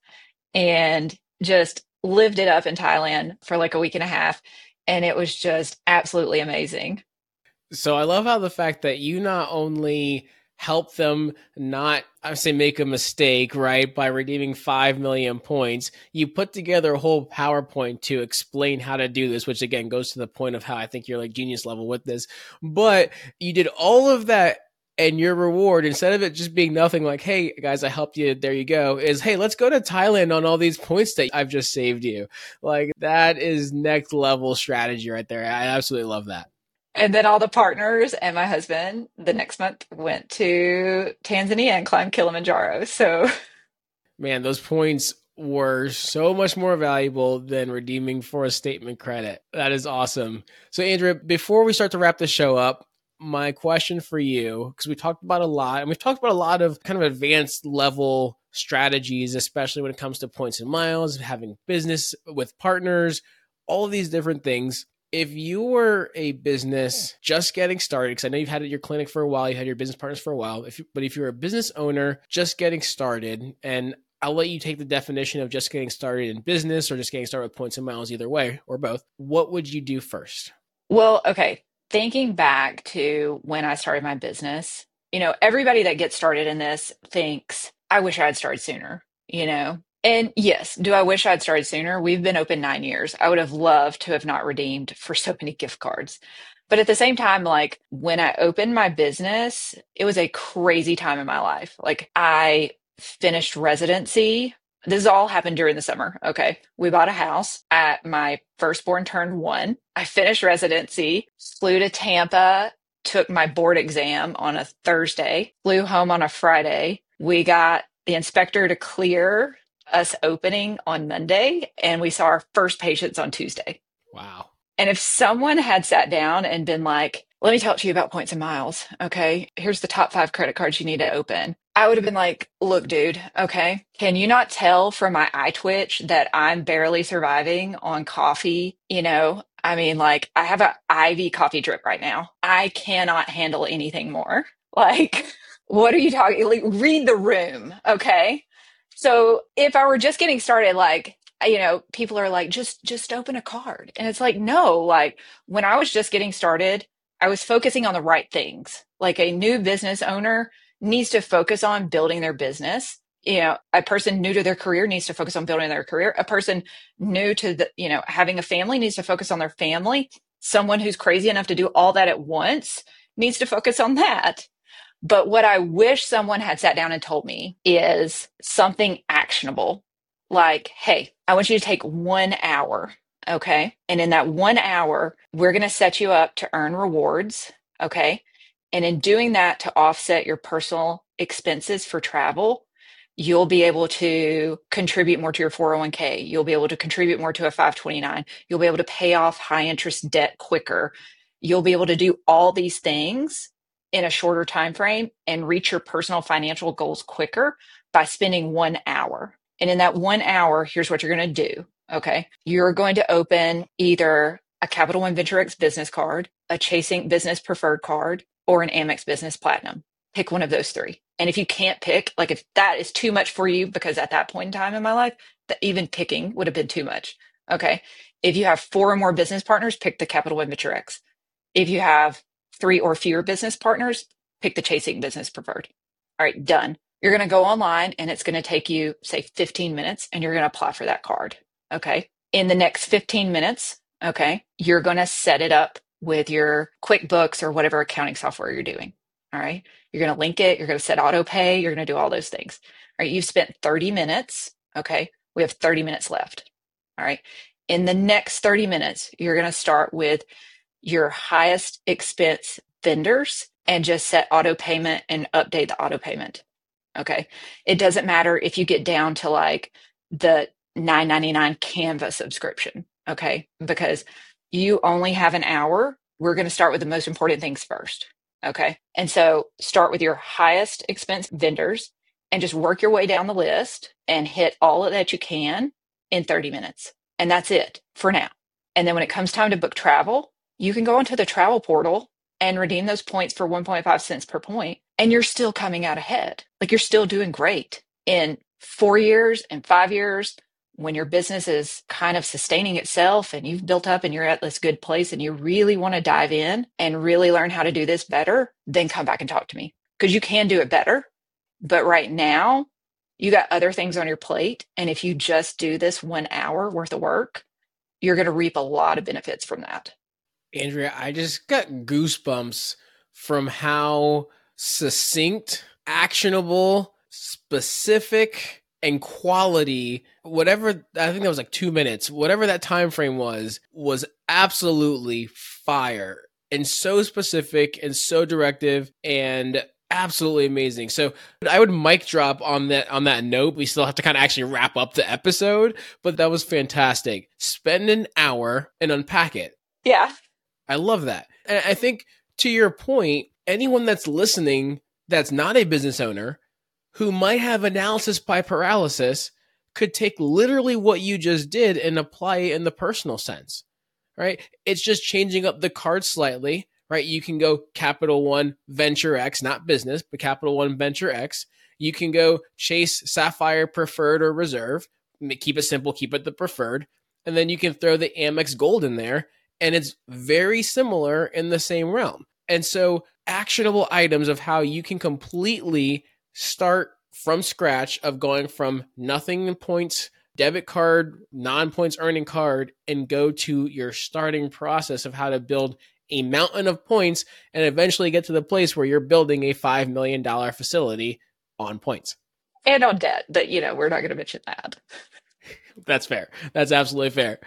and just lived it up in Thailand for like a week and a half. And it was just absolutely amazing. So I love how the fact that you not only help them not, I would say, make a mistake, right, by redeeming five million points, you put together a whole PowerPoint to explain how to do this, which again goes to the point of how I think you're like genius level with this. But you did all of that, and your reward, instead of it just being nothing like, hey guys, I helped you, there you go, is, hey, let's go to Thailand on all these points that I've just saved you. Like, that is next level strategy right there. I absolutely love that. And then all the partners and my husband the next month went to Tanzania and climbed Kilimanjaro. So, man, those points were so much more valuable than redeeming for a statement credit. That is awesome. So, Andrea, before we start to wrap the show up, my question for you, because we talked about a lot, and we've talked about a lot of kind of advanced level strategies, especially when it comes to points and miles, having business with partners, all of these different things. If you were a business just getting started, because I know you've had your clinic for a while, you had your business partners for a while, if you, but if you're a business owner just getting started, and I'll let you take the definition of just getting started in business or just getting started with points and miles, either way, or both, what would you do first? well, okay. Thinking back to when I started my business, you know, everybody that gets started in this thinks, I wish I had started sooner, you know? And yes, do I wish I'd started sooner? We've been open nine years. I would have loved to have not redeemed for so many gift cards. But at the same time, like when I opened my business, it was a crazy time in my life. Like I finished residency. This all happened during the summer. Okay. We bought a house at my firstborn turned one. I finished residency, flew to Tampa, took my board exam on a Thursday, flew home on a Friday. We got the inspector to clear us opening on Monday, and we saw our first patients on Tuesday. Wow. And if someone had sat down and been like, let me talk to you about points and miles. Okay. Here's the top five credit cards you need to open. I would have been like, look, dude, okay. Can you not tell from my eye twitch that I'm barely surviving on coffee? You know, I mean, like I have an I V coffee drip right now. I cannot handle anything more. Like, what are you talking? Like, read the room. Okay. So if I were just getting started, like, you know, people are like, just, just open a card. And it's like, no, like when I was just getting started, I was focusing on the right things. Like a new business owner needs to focus on building their business. You know, a person new to their career needs to focus on building their career. A person new to the, you know, having a family needs to focus on their family. Someone who's crazy enough to do all that at once needs to focus on that. But what I wish someone had sat down and told me is something actionable. Like, hey, I want you to take one hour, Okay. And in that one hour, we're going to set you up to earn rewards. Okay. And in doing that, to offset your personal expenses for travel, you'll be able to contribute more to your four oh one k. You'll be able to contribute more to a five twenty-nine. You'll be able to pay off high interest debt quicker. You'll be able to do all these things in a shorter time frame and reach your personal financial goals quicker by spending one hour. And in that one hour, here's what you're going to do. Okay. You're going to open either a Capital One Venture X business card, a Chasing Business Preferred card, or an Amex Business Platinum. Pick one of those three. And if you can't pick, like if that is too much for you, because at that point in time in my life, that even picking would have been too much. Okay. If you have four or more business partners, pick the Capital One Venture X. If you have three or fewer business partners, pick the Chasing Business Preferred. All right, done. You're going to go online and it's going to take you, say, fifteen minutes, and you're going to apply for that card. Okay. In the next fifteen minutes, okay, you're going to set it up with your QuickBooks or whatever accounting software you're doing. All right. You're going to link it. You're going to set auto pay. You're going to do all those things. All right. You've spent thirty minutes. Okay. We have thirty minutes left. All right. In the next thirty minutes, you're going to start with your highest expense vendors and just set auto payment and update the auto payment. Okay. It doesn't matter if you get down to like the nine ninety-nine Canva subscription. Okay. Because you only have an hour. We're going to start with the most important things first. Okay. And so start with your highest expense vendors and just work your way down the list and hit all of that you can in thirty minutes. And that's it for now. And then when it comes time to book travel, you can go onto the travel portal and redeem those points for one point five cents per point. And you're still coming out ahead. Like you're still doing great. In four years and five years, when your business is kind of sustaining itself and you've built up and you're at this good place and you really want to dive in and really learn how to do this better, then come back and talk to me, because you can do it better. But right now, you got other things on your plate. And if you just do this one hour worth of work, you're going to reap a lot of benefits from that. Andrea, I just got goosebumps from how succinct, actionable, specific, and quality, whatever, I think that was like two minutes, whatever that time frame was, was absolutely fire and so specific and so directive and absolutely amazing. So I would mic drop on that on that note. We still have to kind of actually wrap up the episode, but that was fantastic. Spend an hour and unpack it. Yeah. I love that. And I think to your point, anyone that's listening that's not a business owner who might have analysis by paralysis could take literally what you just did and apply it in the personal sense, right? It's just changing up the card slightly, right? You can go Capital One Venture X, not business, but Capital One Venture X. You can go Chase Sapphire Preferred or Reserve. Keep it simple, keep it the preferred. And then you can throw the Amex Gold in there. And it's very similar in the same realm. And so actionable items of how you can completely start from scratch of going from nothing in points, debit card, non-points earning card, and go to your starting process of how to build a mountain of points and eventually get to the place where you're building a five million dollars facility on points. And on debt, but you know, we're not going to mention that. That's fair. That's absolutely fair.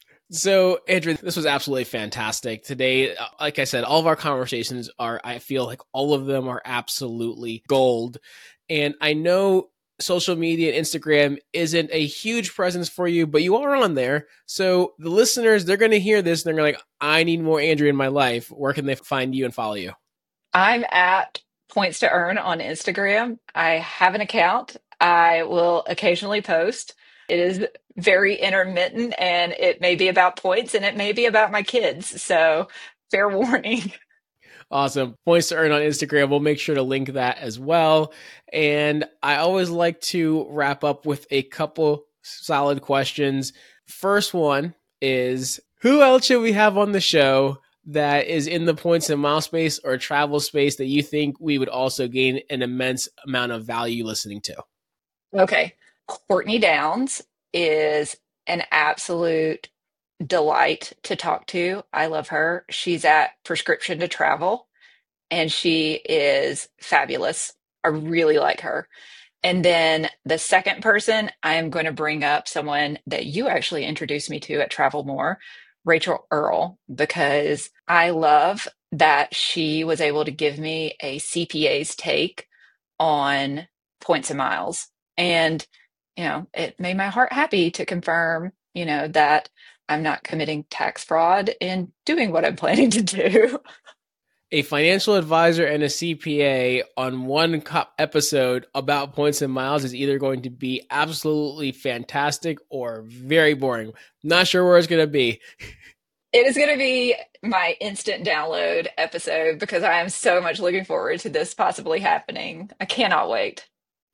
So, Andrea, this was absolutely fantastic. Today, like I said, all of our conversations are, I feel like all of them are absolutely gold. And I know social media and Instagram isn't a huge presence for you, but you are on there. So the listeners, they're going to hear this and they're going to like, I need more Andrea in my life. Where can they find you and follow you? I'm at Points to Earn on Instagram. I have an account. I will occasionally post. It is very intermittent and it may be about points and it may be about my kids. So fair warning. Awesome. Points to Earn on Instagram. We'll make sure to link that as well. And I always like to wrap up with a couple solid questions. First one is, who else should we have on the show that is in the points and mile space or travel space that you think we would also gain an immense amount of value listening to? Okay. Courtney Downs is an absolute delight to talk to. I love her. She's at Prescription to Travel and she is fabulous. I really like her. And then the second person, I am going to bring up someone that you actually introduced me to at Travel More, Rachel Earl, because I love that she was able to give me a C P A's take on points and miles. And, you know, it made my heart happy to confirm, you know, that I'm not committing tax fraud in doing what I'm planning to do. A financial advisor and a C P A on one co- episode about points and miles is either going to be absolutely fantastic or very boring. Not sure where it's going to be. It is going to be my instant download episode because I am so much looking forward to this possibly happening. I cannot wait.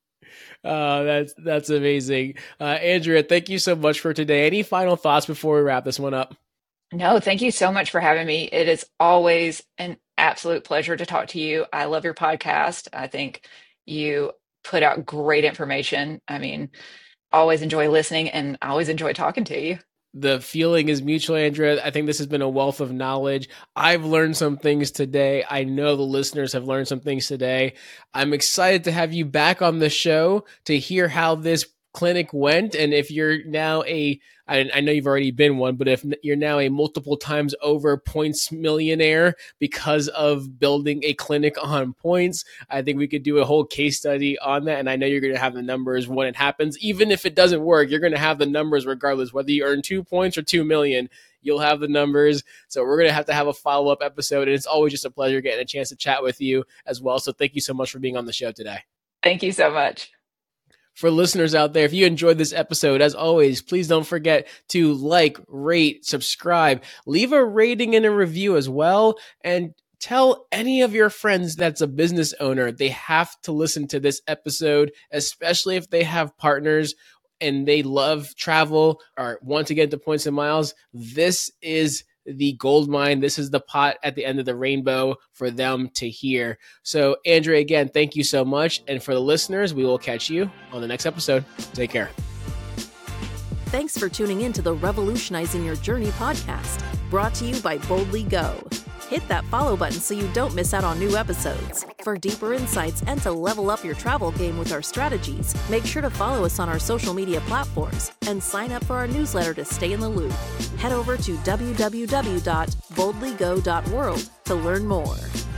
Uh, that's that's amazing. Uh, Andrea, thank you so much for today. Any final thoughts before we wrap this one up? No, thank you so much for having me. It is always an absolute pleasure to talk to you. I love your podcast. I think you put out great information. I mean, always enjoy listening and I always enjoy talking to you. The feeling is mutual, Andrea. I think this has been a wealth of knowledge. I've learned some things today. I know the listeners have learned some things today. I'm excited to have you back on the show to hear how this clinic went. And if you're now a, I, I know you've already been one, but if you're now a multiple times over points millionaire because of building a clinic on points, I think we could do a whole case study on that. And I know you're going to have the numbers when it happens. Even if it doesn't work, you're going to have the numbers regardless, whether you earn two points or two million, you'll have the numbers. So we're going to have to have a follow-up episode. And it's always just a pleasure getting a chance to chat with you as well. So thank you so much for being on the show today. Thank you so much. For listeners out there, if you enjoyed this episode, as always, please don't forget to like, rate, subscribe, leave a rating and a review as well, and tell any of your friends that's a business owner they have to listen to this episode, especially if they have partners and they love travel or want to get to points and miles. This is the gold mine. This is the pot at the end of the rainbow for them to hear. So, Andrea, again, thank you so much. And for the listeners, we will catch you on the next episode. Take care. Thanks for tuning in to the Revolutionizing Your Journey podcast, brought to you by Boldly Go. Hit that follow button so you don't miss out on new episodes. For deeper insights and to level up your travel game with our strategies, make sure to follow us on our social media platforms and sign up for our newsletter to stay in the loop. Head over to w w w dot boldly go dot world to learn more.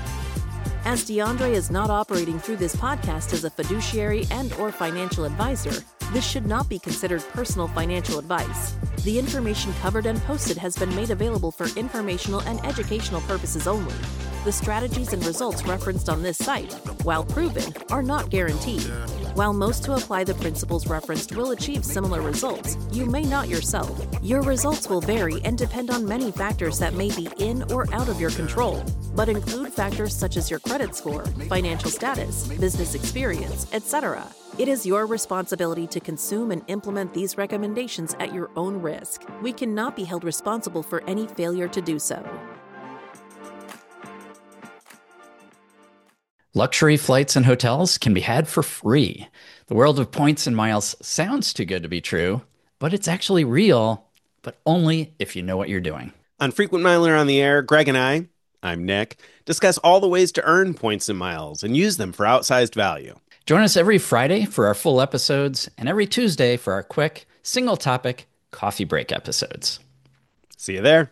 As DeAndre is not operating through this podcast as a fiduciary and or financial advisor, this should not be considered personal financial advice. The information covered and posted has been made available for informational and educational purposes only. The strategies and results referenced on this site, while proven, are not guaranteed. While most who apply the principles referenced will achieve similar results, you may not yourself. Your results will vary and depend on many factors that may be in or out of your control, but include factors such as your credit score, financial status, business experience, et cetera. It is your responsibility to consume and implement these recommendations at your own risk. We cannot be held responsible for any failure to do so. Luxury flights and hotels can be had for free. The world of points and miles sounds too good to be true, but it's actually real, but only if you know what you're doing. On Frequent Miler on the Air, Greg and I, I'm Nick, discuss all the ways to earn points and miles and use them for outsized value. Join us every Friday for our full episodes and every Tuesday for our quick, single-topic coffee break episodes. See you there.